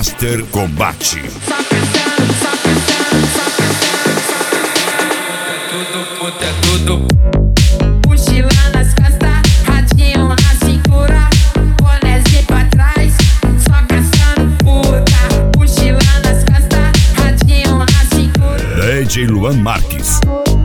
Master Combate. Mochila nas costas, radinho na cintura, bonézinho pra trás, só caçando puta. Mochila nas costas, radinho na cintura. DJ Luan Marques.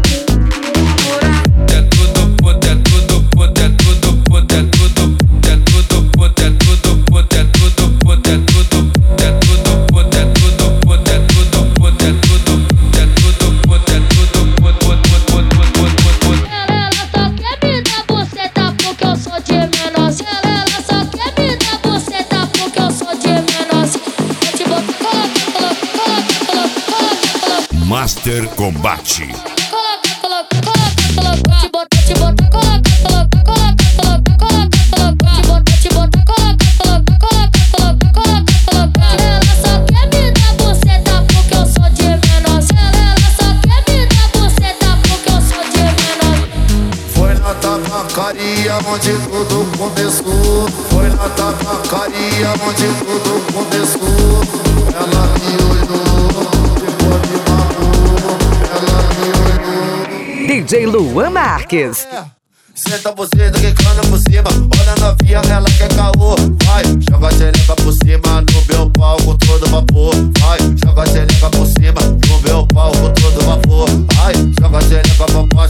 Master Combate. Foi na tabacaria onde tudo começou. Foi na tabacaria onde tudo começou. Ela me olhou, ficou me mamou. Ela me olhou. DJ Luan Marques. Senta você, tá quicando por cima. Olha a novinha, ela quer caô. Vai, joga a xereca por cima no meu pau com todo vapor. Vai, joga a xereca por cima no meu pau com todo vapor. Vai, joga a xereca pra